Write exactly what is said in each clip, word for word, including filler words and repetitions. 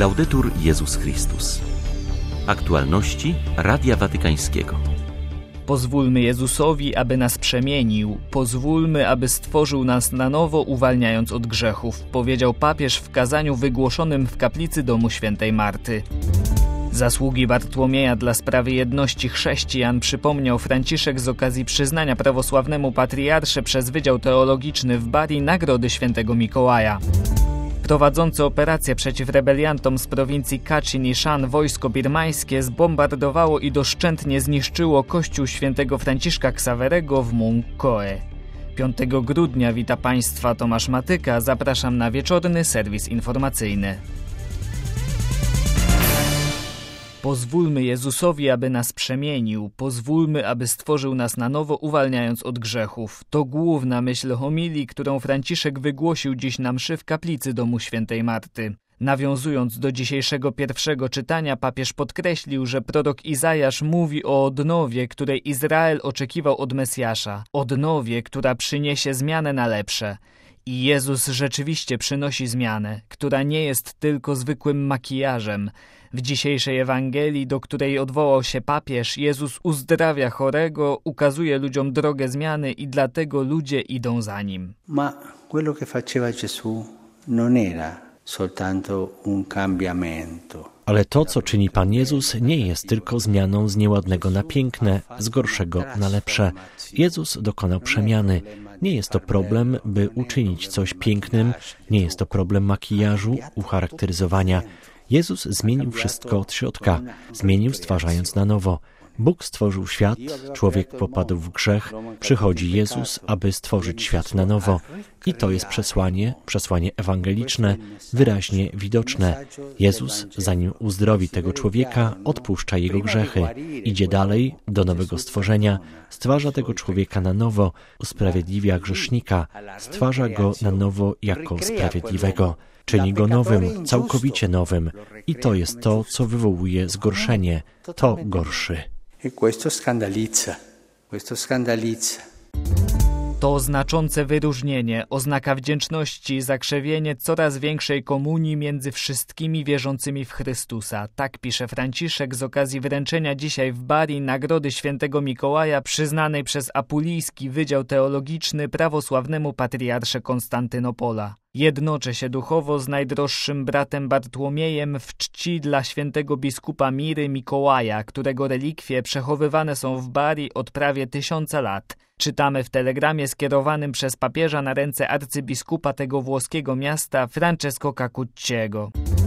Laudetur Jezus Chrystus. Aktualności Radia Watykańskiego. Pozwólmy Jezusowi, aby nas przemienił. Pozwólmy, aby stworzył nas na nowo, uwalniając od grzechów, powiedział papież w kazaniu wygłoszonym w kaplicy domu świętej Marty. Zasługi Bartłomieja dla sprawy jedności chrześcijan przypomniał Franciszek z okazji przyznania prawosławnemu patriarsze przez Wydział Teologiczny w Bari Nagrody Świętego Mikołaja. Prowadzące operację przeciw rebeliantom z prowincji Kachin i Shan wojsko birmańskie zbombardowało i doszczętnie zniszczyło kościół świętego Franciszka Xaverego w Mung Koe. piątego grudnia wita Państwa Tomasz Matyka, zapraszam na wieczorny serwis informacyjny. Pozwólmy Jezusowi, aby nas przemienił. Pozwólmy, aby stworzył nas na nowo, uwalniając od grzechów. To główna myśl homilii, którą Franciszek wygłosił dziś na mszy w kaplicy domu świętej Marty. Nawiązując do dzisiejszego pierwszego czytania, papież podkreślił, że prorok Izajasz mówi o odnowie, której Izrael oczekiwał od Mesjasza. Odnowie, która przyniesie zmianę na lepsze. I Jezus rzeczywiście przynosi zmianę, która nie jest tylko zwykłym makijażem. W dzisiejszej Ewangelii, do której odwołał się papież, Jezus uzdrawia chorego, ukazuje ludziom drogę zmiany i dlatego ludzie idą za Nim. Ma quello che faceva Gesù non era soltanto un cambiamento. Ale to, co czyni Pan Jezus, nie jest tylko zmianą z nieładnego na piękne, z gorszego na lepsze. Jezus dokonał przemiany. Nie jest to problem, by uczynić coś pięknym, nie jest to problem makijażu, ucharakteryzowania. Jezus zmienił wszystko od środka, zmienił stwarzając na nowo. Bóg stworzył świat, człowiek popadł w grzech, przychodzi Jezus, aby stworzyć świat na nowo. I to jest przesłanie, przesłanie ewangeliczne, wyraźnie widoczne. Jezus, zanim uzdrowi tego człowieka, odpuszcza jego grzechy. Idzie dalej, do nowego stworzenia, stwarza tego człowieka na nowo, usprawiedliwia grzesznika, stwarza go na nowo jako sprawiedliwego. Czyni go nowym, całkowicie nowym. I to jest to, co wywołuje zgorszenie. To gorszy. E questo scandalizza. Questo scandalizza. To znaczące wyróżnienie, oznaka wdzięczności, zakrzewienie coraz większej komunii między wszystkimi wierzącymi w Chrystusa. Tak pisze Franciszek z okazji wręczenia dzisiaj w Bari Nagrody Świętego Mikołaja przyznanej przez Apulijski Wydział Teologiczny prawosławnemu patriarsze Konstantynopola. Jednoczę się duchowo z najdroższym bratem Bartłomiejem w czci dla świętego biskupa Miry Mikołaja, którego relikwie przechowywane są w Bari od prawie tysiąca lat. Czytamy w telegramie skierowanym przez papieża na ręce arcybiskupa tego włoskiego miasta Francesco Cacucciego.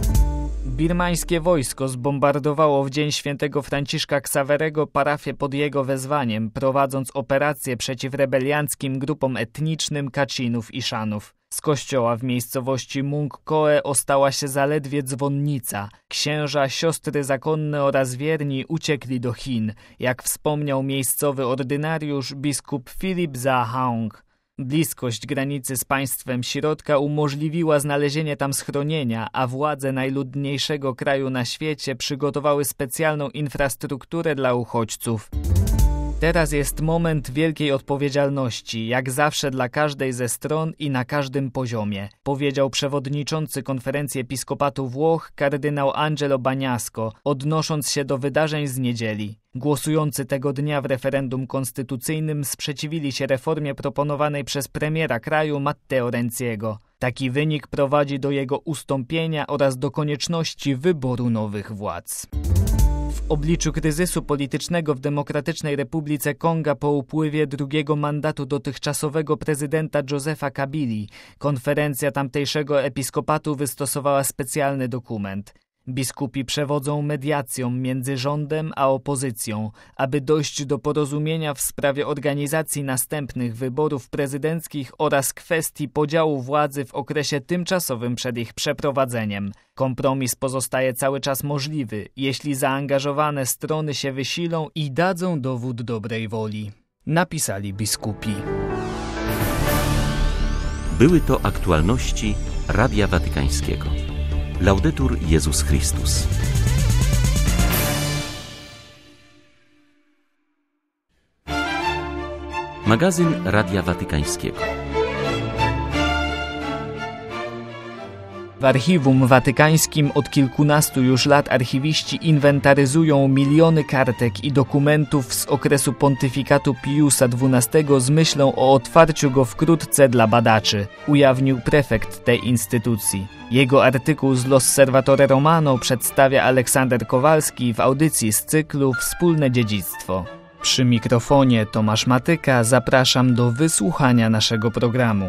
Birmańskie wojsko zbombardowało w dzień świętego Franciszka Xaverego parafię pod jego wezwaniem, prowadząc operację przeciw rebelianckim grupom etnicznym Kachinów i Shanów. Z kościoła w miejscowości Mung Koe ostała się zaledwie dzwonnica. Księża, siostry zakonne oraz wierni uciekli do Chin, jak wspomniał miejscowy ordynariusz biskup Philip Zahaung. Bliskość granicy z państwem środka umożliwiła znalezienie tam schronienia, a władze najludniejszego kraju na świecie przygotowały specjalną infrastrukturę dla uchodźców. Teraz jest moment wielkiej odpowiedzialności, jak zawsze dla każdej ze stron i na każdym poziomie, powiedział przewodniczący Konferencji Episkopatu Włoch kardynał Angelo Bagnasco, odnosząc się do wydarzeń z niedzieli. Głosujący tego dnia w referendum konstytucyjnym sprzeciwili się reformie proponowanej przez premiera kraju Matteo Renziego. Taki wynik prowadzi do jego ustąpienia oraz do konieczności wyboru nowych władz. W obliczu kryzysu politycznego w Demokratycznej Republice Konga po upływie drugiego mandatu dotychczasowego prezydenta Josepha Kabili, konferencja tamtejszego episkopatu wystosowała specjalny dokument. Biskupi przewodzą mediacjom między rządem a opozycją, aby dojść do porozumienia w sprawie organizacji następnych wyborów prezydenckich oraz kwestii podziału władzy w okresie tymczasowym przed ich przeprowadzeniem. Kompromis pozostaje cały czas możliwy, jeśli zaangażowane strony się wysilą i dadzą dowód dobrej woli, napisali biskupi. Były to aktualności Radia Watykańskiego. Laudetur Jezus Chrystus. Magazyn Radia Watykańskiego. Archiwum Watykańskim od kilkunastu już lat archiwiści inwentaryzują miliony kartek i dokumentów z okresu pontyfikatu Piusa dwunastego z myślą o otwarciu go wkrótce dla badaczy, ujawnił prefekt tej instytucji. Jego artykuł z L'Osservatore Romano przedstawia Aleksander Kowalski w audycji z cyklu Wspólne dziedzictwo. Przy mikrofonie Tomasz Matyka zapraszam do wysłuchania naszego programu.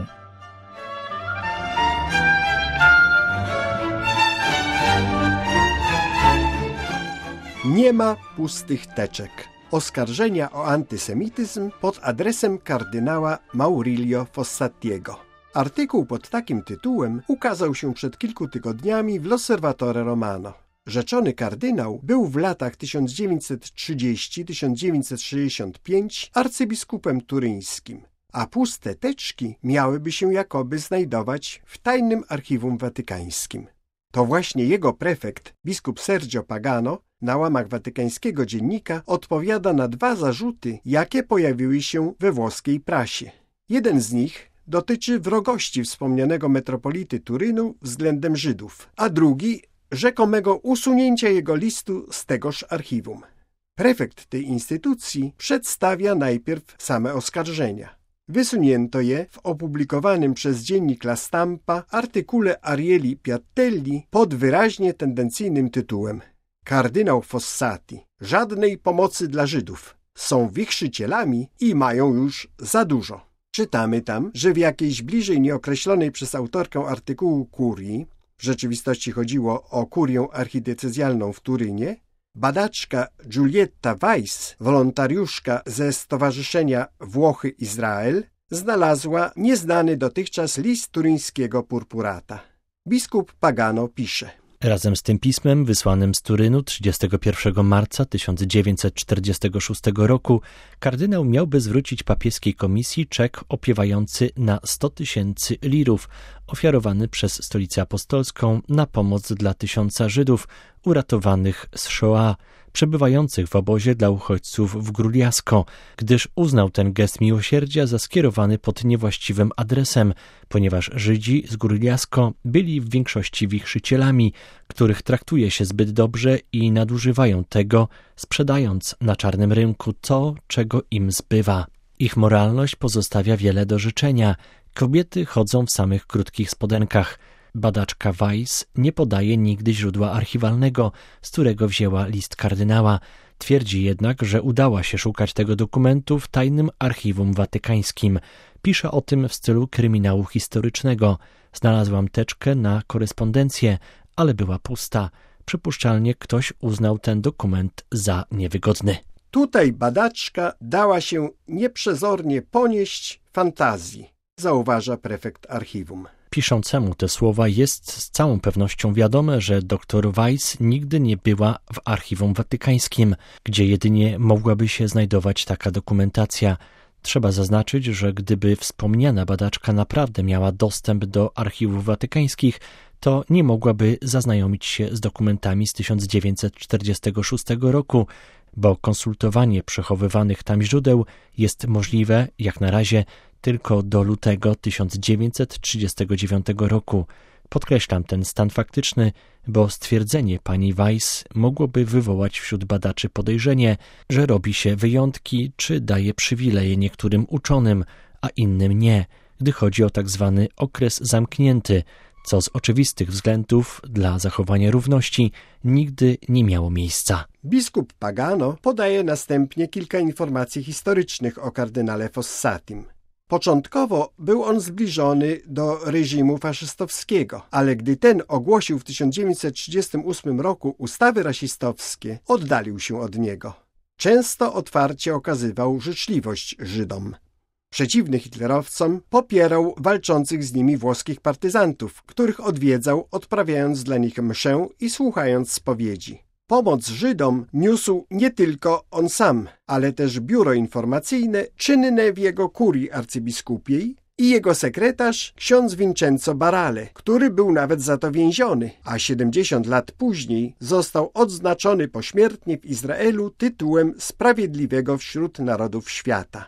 Nie ma pustych teczek. Oskarżenia o antysemityzm pod adresem kardynała Maurilio Fossatiego. Artykuł pod takim tytułem ukazał się przed kilku tygodniami w L'Osservatore Romano. Rzeczony kardynał był w latach tysiąc dziewięćset trzydziestym do tysiąc dziewięćset sześćdziesiątego piątego arcybiskupem turyńskim, a puste teczki miałyby się jakoby znajdować w tajnym archiwum watykańskim. To właśnie jego prefekt, biskup Sergio Pagano, na łamach watykańskiego dziennika odpowiada na dwa zarzuty, jakie pojawiły się we włoskiej prasie. Jeden z nich dotyczy wrogości wspomnianego metropolity Turynu względem Żydów, a drugi rzekomego usunięcia jego listu z tegoż archiwum. Prefekt tej instytucji przedstawia najpierw same oskarżenia. Wysunięto je w opublikowanym przez dziennik La Stampa artykule Arieli Piattelli pod wyraźnie tendencyjnym tytułem Kardynał Fossati. Żadnej pomocy dla Żydów. Są wichrzycielami i mają już za dużo. Czytamy tam, że w jakiejś bliżej nieokreślonej przez autorkę artykułu kurii, w rzeczywistości chodziło o kurię archidiecezjalną w Turynie, badaczka Giulietta Weiss, wolontariuszka ze Stowarzyszenia Włochy-Izrael, znalazła nieznany dotychczas list turyńskiego purpurata. Biskup Pagano pisze: Razem z tym pismem wysłanym z Turynu trzydziestego pierwszego marca tysiąc dziewięćset czterdziestego szóstego roku kardynał miałby zwrócić papieskiej komisji czek opiewający na sto tysięcy lirów, ofiarowany przez Stolicę Apostolską na pomoc dla tysiąca Żydów uratowanych z Shoah, przebywających w obozie dla uchodźców w Grugliasco, gdyż uznał ten gest miłosierdzia za skierowany pod niewłaściwym adresem, ponieważ Żydzi z Grugliasco byli w większości wichrzycielami, których traktuje się zbyt dobrze i nadużywają tego, sprzedając na czarnym rynku to, czego im zbywa. Ich moralność pozostawia wiele do życzenia. Kobiety chodzą w samych krótkich spodenkach. Badaczka Weiss nie podaje nigdy źródła archiwalnego, z którego wzięła list kardynała. Twierdzi jednak, że udała się szukać tego dokumentu w tajnym archiwum watykańskim. Pisze o tym w stylu kryminału historycznego. Znalazłam teczkę na korespondencję, ale była pusta. Przypuszczalnie ktoś uznał ten dokument za niewygodny. Tutaj badaczka dała się nieprzezornie ponieść fantazji, zauważa prefekt archiwum. Piszącemu te słowa jest z całą pewnością wiadome, że dr Weiss nigdy nie była w archiwum watykańskim, gdzie jedynie mogłaby się znajdować taka dokumentacja. Trzeba zaznaczyć, że gdyby wspomniana badaczka naprawdę miała dostęp do archiwów watykańskich, to nie mogłaby zaznajomić się z dokumentami z tysiąc dziewięćset czterdziestego szóstego roku, bo konsultowanie przechowywanych tam źródeł jest możliwe, jak na razie, tylko do lutego tysiąc dziewięćset trzydziestego dziewiątego roku. Podkreślam ten stan faktyczny, bo stwierdzenie pani Weiss mogłoby wywołać wśród badaczy podejrzenie, że robi się wyjątki czy daje przywileje niektórym uczonym, a innym nie, gdy chodzi o tak zwany okres zamknięty, co z oczywistych względów dla zachowania równości nigdy nie miało miejsca. Biskup Pagano podaje następnie kilka informacji historycznych o kardynale Fossatim. Początkowo był on zbliżony do reżimu faszystowskiego, ale gdy ten ogłosił w tysiąc dziewięćset trzydziestym ósmym roku ustawy rasistowskie, oddalił się od niego. Często otwarcie okazywał życzliwość Żydom. Przeciwny hitlerowcom, popierał walczących z nimi włoskich partyzantów, których odwiedzał, odprawiając dla nich mszę i słuchając spowiedzi. Pomoc Żydom niósł nie tylko on sam, ale też biuro informacyjne czynne w jego kurii arcybiskupiej i jego sekretarz ksiądz Vincenzo Barale, który był nawet za to więziony, a siedemdziesiąt lat później został odznaczony pośmiertnie w Izraelu tytułem Sprawiedliwego wśród Narodów Świata.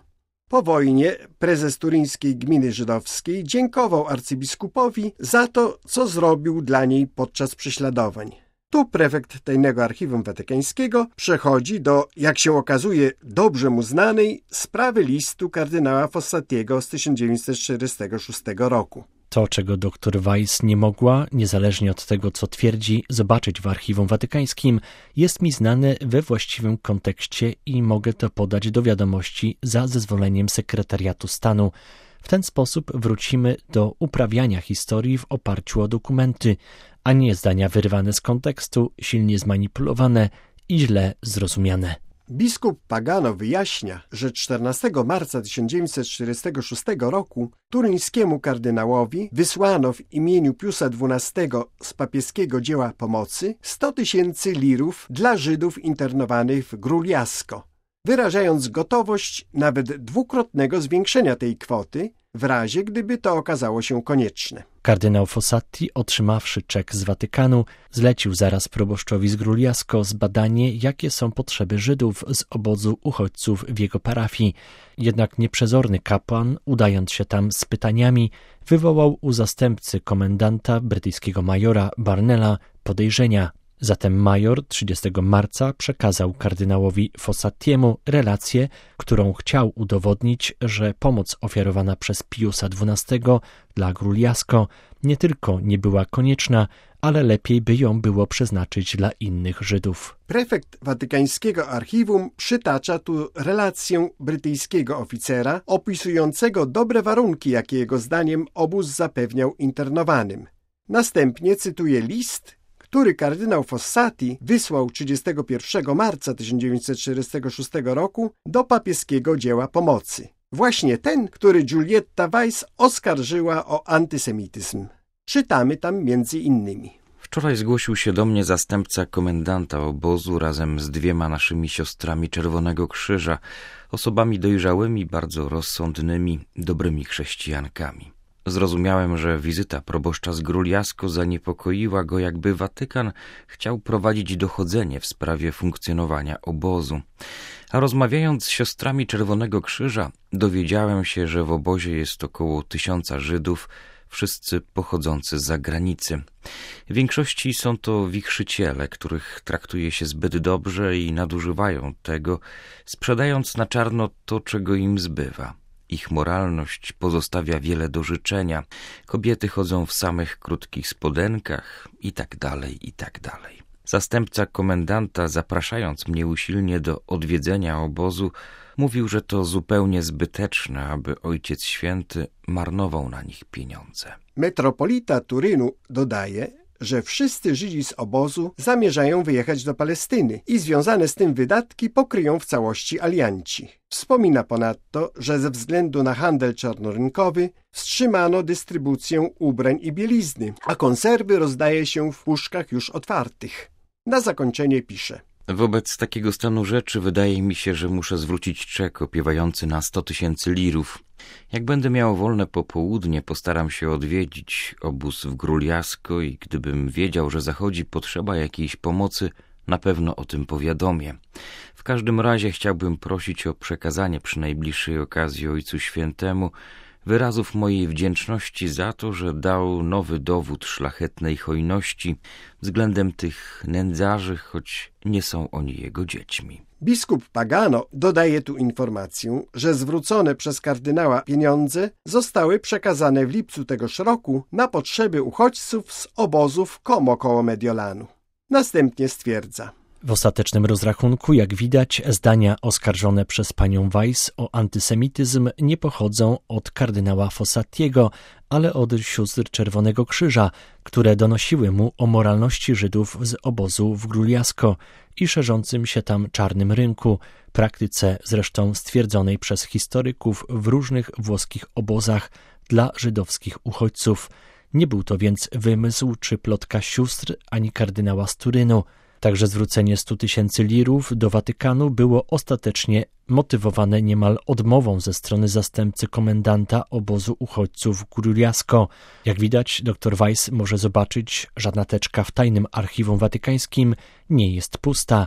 Po wojnie prezes turyńskiej gminy żydowskiej dziękował arcybiskupowi za to, co zrobił dla niej podczas prześladowań. Tu prefekt Tajnego Archiwum Watykańskiego przechodzi do, jak się okazuje, dobrze mu znanej sprawy listu kardynała Fossatiego z tysiąc dziewięćset czterdziestego szóstego roku. To, czego dr Weiss nie mogła, niezależnie od tego, co twierdzi, zobaczyć w Archiwum Watykańskim, jest mi znane we właściwym kontekście i mogę to podać do wiadomości za zezwoleniem Sekretariatu Stanu. W ten sposób wrócimy do uprawiania historii w oparciu o dokumenty, a nie zdania wyrwane z kontekstu, silnie zmanipulowane i źle zrozumiane. Biskup Pagano wyjaśnia, że czternastego marca tysiąc dziewięćset czterdziestego szóstego roku turyńskiemu kardynałowi wysłano w imieniu Piusa dwunastego z papieskiego dzieła pomocy sto tysięcy lirów dla Żydów internowanych w Grugliasco, wyrażając gotowość nawet dwukrotnego zwiększenia tej kwoty, w razie gdyby to okazało się konieczne. Kardynał Fossati, otrzymawszy czek z Watykanu, zlecił zaraz proboszczowi z Grugliasco zbadanie, jakie są potrzeby Żydów z obozu uchodźców w jego parafii. Jednak nieprzezorny kapłan, udając się tam z pytaniami, wywołał u zastępcy komendanta, brytyjskiego majora Barnella, podejrzenia. Zatem major trzydziestego marca przekazał kardynałowi Fossatiemu relację, którą chciał udowodnić, że pomoc ofiarowana przez Piusa dwunastego dla Grugliasco nie tylko nie była konieczna, ale lepiej by ją było przeznaczyć dla innych Żydów. Prefekt watykańskiego archiwum przytacza tu relację brytyjskiego oficera opisującego dobre warunki, jakie jego zdaniem obóz zapewniał internowanym. Następnie cytuje list, który kardynał Fossati wysłał trzydziestego pierwszego marca tysiąc dziewięćset czterdziestego szóstego roku do papieskiego dzieła pomocy. Właśnie ten, który Giulietta Weiss oskarżyła o antysemityzm. Czytamy tam między innymi. Wczoraj zgłosił się do mnie zastępca komendanta obozu razem z dwiema naszymi siostrami Czerwonego Krzyża, osobami dojrzałymi, bardzo rozsądnymi, dobrymi chrześcijankami. Zrozumiałem, że wizyta proboszcza z Grugliasco zaniepokoiła go, jakby Watykan chciał prowadzić dochodzenie w sprawie funkcjonowania obozu. A rozmawiając z siostrami Czerwonego Krzyża, dowiedziałem się, że w obozie jest około tysiąca Żydów, wszyscy pochodzący z zagranicy. W większości są to wichrzyciele, których traktuje się zbyt dobrze i nadużywają tego, sprzedając na czarno to, czego im zbywa. Ich moralność pozostawia wiele do życzenia. Kobiety chodzą w samych krótkich spodenkach i tak dalej, i tak dalej. Zastępca komendanta, zapraszając mnie usilnie do odwiedzenia obozu, mówił, że to zupełnie zbyteczne, aby Ojciec Święty marnował na nich pieniądze. Metropolita Turynu dodaje, że wszyscy Żydzi z obozu zamierzają wyjechać do Palestyny i związane z tym wydatki pokryją w całości alianci. Wspomina ponadto, że ze względu na handel czarnorynkowy wstrzymano dystrybucję ubrań i bielizny, a konserwy rozdaje się w puszkach już otwartych. Na zakończenie pisze: Wobec takiego stanu rzeczy wydaje mi się, że muszę zwrócić czek opiewający na sto tysięcy lirów. Jak będę miał wolne popołudnie, postaram się odwiedzić obóz w Grugliasco i gdybym wiedział, że zachodzi potrzeba jakiejś pomocy, na pewno o tym powiadomię. W każdym razie chciałbym prosić o przekazanie przy najbliższej okazji Ojcu Świętemu wyrazów mojej wdzięczności za to, że dał nowy dowód szlachetnej hojności względem tych nędzarzy, choć nie są oni jego dziećmi. Biskup Pagano dodaje tu informację, że zwrócone przez kardynała pieniądze zostały przekazane w lipcu tegoż roku na potrzeby uchodźców z obozów Como koło Mediolanu. Następnie stwierdza: W ostatecznym rozrachunku, jak widać, zdania oskarżone przez panią Weiss o antysemityzm nie pochodzą od kardynała Fossatiego, ale od sióstr Czerwonego Krzyża, które donosiły mu o moralności Żydów z obozu w Grugliasco i szerzącym się tam czarnym rynku, praktyce zresztą stwierdzonej przez historyków w różnych włoskich obozach dla żydowskich uchodźców. Nie był to więc wymysł czy plotka sióstr ani kardynała z Turynu. Także zwrócenie stu tysięcy lirów do Watykanu było ostatecznie motywowane niemal odmową ze strony zastępcy komendanta obozu uchodźców w Grugliasco. Jak widać, dr Weiss może zobaczyć, żadna teczka w tajnym archiwum watykańskim nie jest pusta,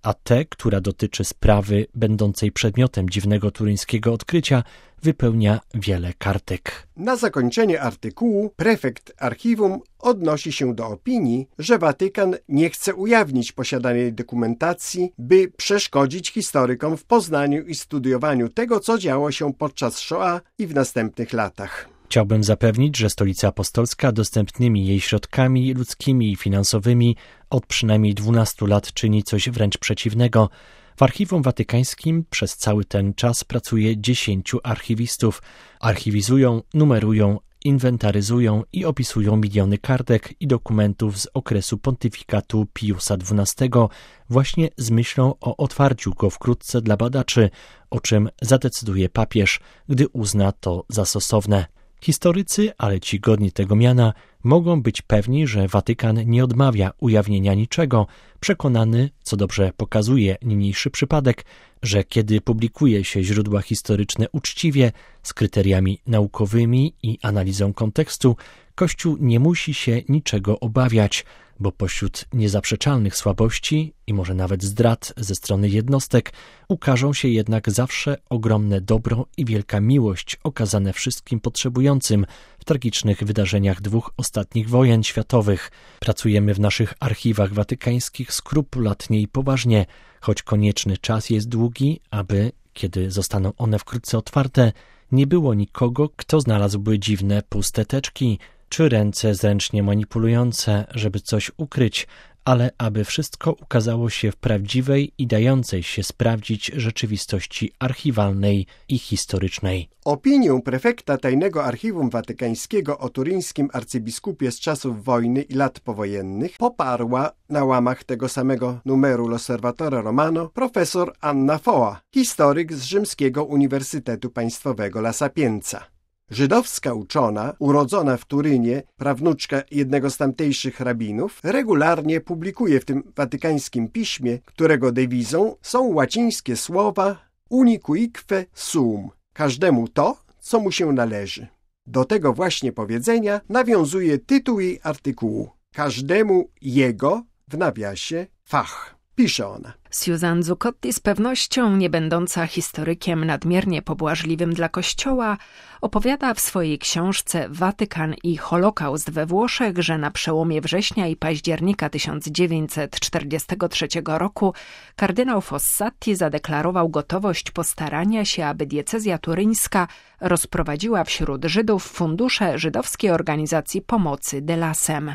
a tę, która dotyczy sprawy będącej przedmiotem dziwnego turyńskiego odkrycia, wypełnia wiele kartek. Na zakończenie artykułu prefekt archiwum odnosi się do opinii, że Watykan nie chce ujawnić posiadanej dokumentacji, by przeszkodzić historykom w poznaniu i studiowaniu tego, co działo się podczas Shoah i w następnych latach. Chciałbym zapewnić, że Stolica Apostolska dostępnymi jej środkami ludzkimi i finansowymi od przynajmniej dwunastu lat czyni coś wręcz przeciwnego. W Archiwum Watykańskim przez cały ten czas pracuje dziesięciu archiwistów. Archiwizują, numerują, inwentaryzują i opisują miliony kartek i dokumentów z okresu pontyfikatu Piusa dwunastego, właśnie z myślą o otwarciu go wkrótce dla badaczy, o czym zadecyduje papież, gdy uzna to za stosowne. Historycy, ale ci godni tego miana, mogą być pewni, że Watykan nie odmawia ujawnienia niczego, przekonany, co dobrze pokazuje niniejszy przypadek, że kiedy publikuje się źródła historyczne uczciwie, z kryteriami naukowymi i analizą kontekstu, Kościół nie musi się niczego obawiać, bo pośród niezaprzeczalnych słabości i może nawet zdrad ze strony jednostek ukażą się jednak zawsze ogromne dobro i wielka miłość okazane wszystkim potrzebującym w tragicznych wydarzeniach dwóch ostatnich wojen światowych. Pracujemy w naszych archiwach watykańskich skrupulatnie i poważnie, choć konieczny czas jest długi, aby, kiedy zostaną one wkrótce otwarte, nie było nikogo, kto znalazłby dziwne puste teczki, czy ręce zręcznie manipulujące, żeby coś ukryć, ale aby wszystko ukazało się w prawdziwej i dającej się sprawdzić rzeczywistości archiwalnej i historycznej. Opinię prefekta Tajnego Archiwum Watykańskiego o turyńskim arcybiskupie z czasów wojny i lat powojennych poparła na łamach tego samego numeru L'Osservatore Romano profesor Anna Foa, historyk z Rzymskiego Uniwersytetu Państwowego La Sapienza. Żydowska uczona, urodzona w Turynie, prawnuczka jednego z tamtejszych rabinów, regularnie publikuje w tym watykańskim piśmie, którego dewizą są łacińskie słowa unicuique sum, każdemu to, co mu się należy. Do tego właśnie powiedzenia nawiązuje tytuł jej artykułu. Każdemu jego, w nawiasie, fach. Pisze ona. Susan Zuccotti, z pewnością nie będąca historykiem nadmiernie pobłażliwym dla Kościoła, opowiada w swojej książce Watykan i Holokaust we Włoszech, że na przełomie września i października tysiąc dziewięćset czterdziestego trzeciego roku kardynał Fossati zadeklarował gotowość postarania się, aby diecezja turyńska rozprowadziła wśród Żydów fundusze żydowskiej organizacji pomocy Delasem.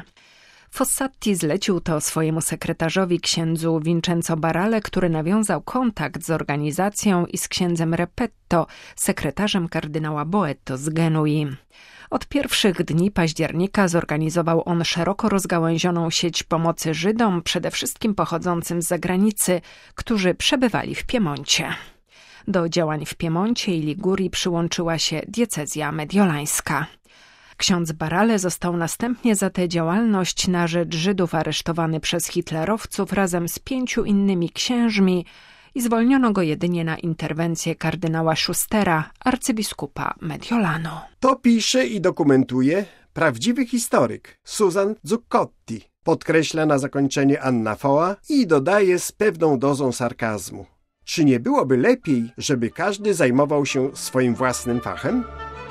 Fossati zlecił to swojemu sekretarzowi księdzu Vincenzo Barale, który nawiązał kontakt z organizacją i z księdzem Repetto, sekretarzem kardynała Boetto z Genui. Od pierwszych dni października zorganizował on szeroko rozgałęzioną sieć pomocy Żydom, przede wszystkim pochodzącym z zagranicy, którzy przebywali w Piemoncie. Do działań w Piemoncie i Ligurii przyłączyła się diecezja mediolańska. Ksiądz Barale został następnie za tę działalność na rzecz Żydów aresztowany przez hitlerowców razem z pięciu innymi księżmi i zwolniono go jedynie na interwencję kardynała Schustera, arcybiskupa Mediolanu. To pisze i dokumentuje prawdziwy historyk Susan Zuccotti. Podkreśla na zakończenie Anna Foa i dodaje z pewną dozą sarkazmu. Czy nie byłoby lepiej, żeby każdy zajmował się swoim własnym fachem?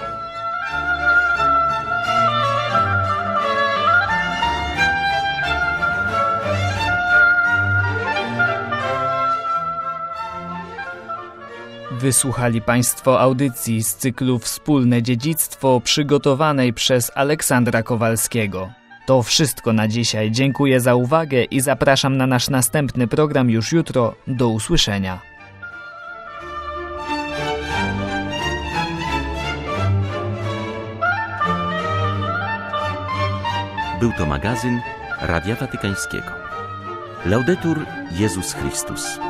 Wysłuchali Państwo audycji z cyklu Wspólne Dziedzictwo przygotowanej przez Aleksandra Kowalskiego. To wszystko na dzisiaj. Dziękuję za uwagę i zapraszam na nasz następny program już jutro. Do usłyszenia. Był to magazyn Radia Watykańskiego. Laudetur Jezus Chrystus.